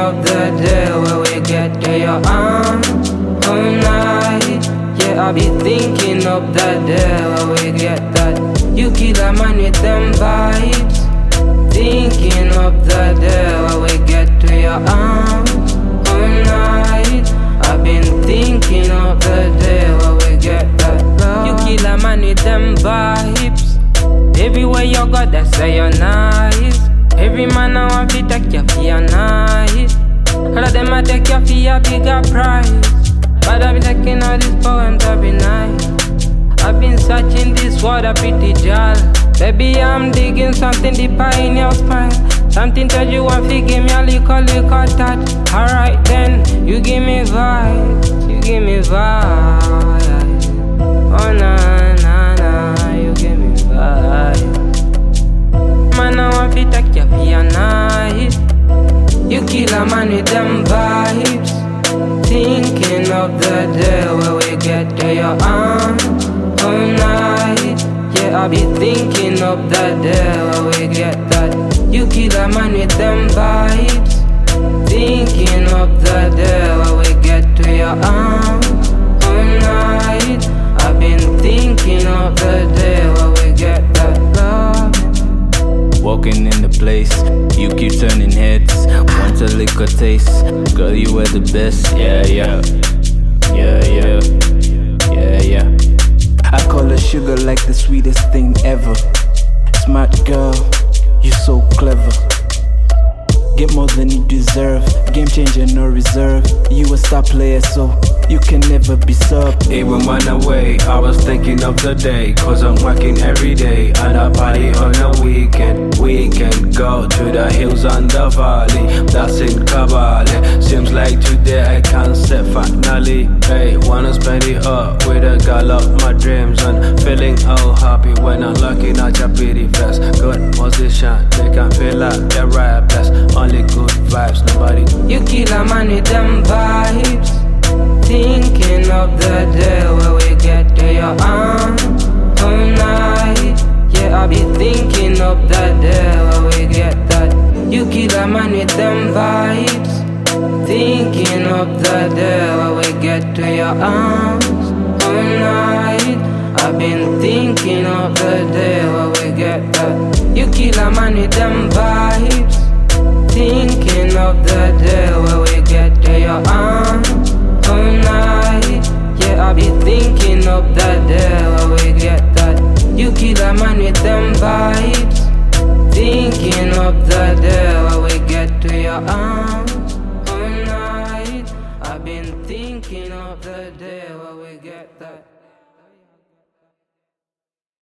of the day where we get to your arms all night. Yeah, I be thinking of the day where we get that. You kill a man with them vibes. Thinking of the day where we get to your arms all night. I've been thinking of the day where we get that love. You kill a man with them vibes. Everywhere you go, they say you're nice. Every man I want to take you for your night. All of them I take you for your bigger price. But I've been taking all these poems, I've been nice. I've been searching this world a pretty jar. Baby, I'm digging something deeper in your spine. Something that you want to give me a little touch. Alright then, you give me vibe. You give me vibe. Oh na na na, you give me vibe. Man, I want to take you for your night. You kill a man with them vibes. Thinking of the day where we get to your arms all night. Yeah, I be thinking of the day where we get that. You kill a man with them vibes. Thinking of the day where we get to your arms all night. I've been thinking of the day where we get that love. Walking in the place, you keep turning heads. Want a liquor taste, girl, you were the best. Yeah, yeah, yeah, yeah, yeah, yeah. I call her sugar like the sweetest thing ever. Smart girl, you so clever. Get more than you deserve. Game changer, no reserve. You a star player, so you can never be sub. Even when I'm away, I was thinking of the day. Cause I'm working every day and I party on a weekend. We can go to the hills and the valley. That's in Kabale. Seems like today I can't say finally. Hey, wanna spend it up with a girl of my dreams. And feeling all happy when I'm looking at your pretty face. Good position, they can feel like they're right place. Only good vibes, nobody. You kill a man with them vibes. Thinking of the day where we get to your arms all night. Yeah, I be thinking of the day where we get that. You kill a man with them vibes. Thinking of the day where we get to your arms all night. I've been thinking of the day where we get that. You kill a man with them vibes. Thinking of the day where we get to your arms all night. Yeah, I be thinking of the day where we get that. You kill a man with them vibes. Thinking of the day where we get to your arms all night. I've been thinking of the day where we get that.